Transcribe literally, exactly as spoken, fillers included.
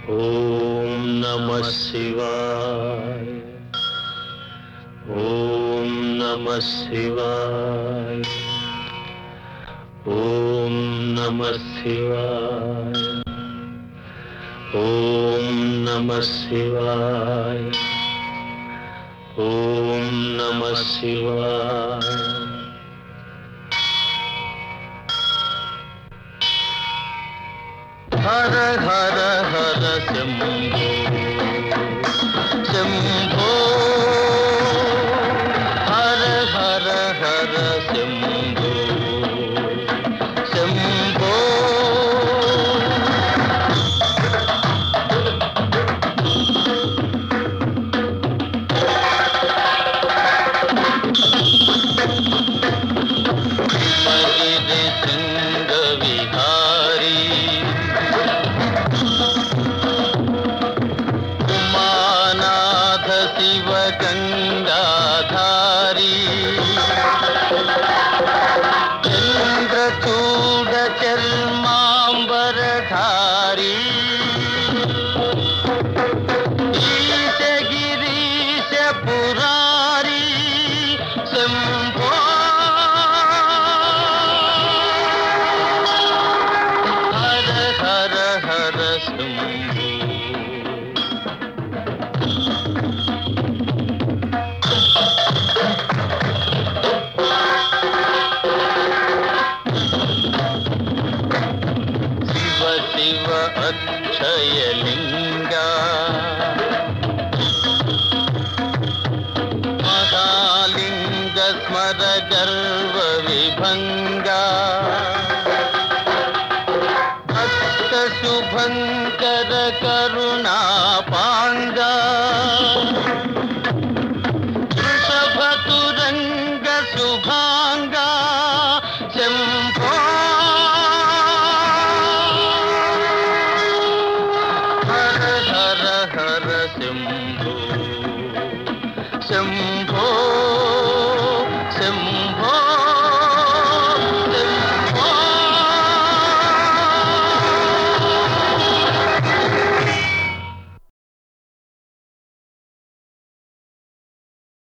ఓం నమః శివాయ. ఓం నమః శివాయ. ఓం నమః శివాయ. ఓం నమః శివాయ. ఓం నమః శివాయ. హర హర హర శంభో శంభో హర హర హర శంభో శంభో. హిమగిరి శృంగ విహారీ శివ గంగాధారీ చంద్రచూడ చర్మాంబరధారీ ఈశ గిరీశ పురారీ శంభో. హర హర హర శంభో. శివ అక్షయలింగా మహాలింగ స్మర గర్వ విభంగా భక్త శుభంకర కరుణా పాంగా వృషభతురంగ శుభాంగా శంభో. శంభో శంభో శంభో.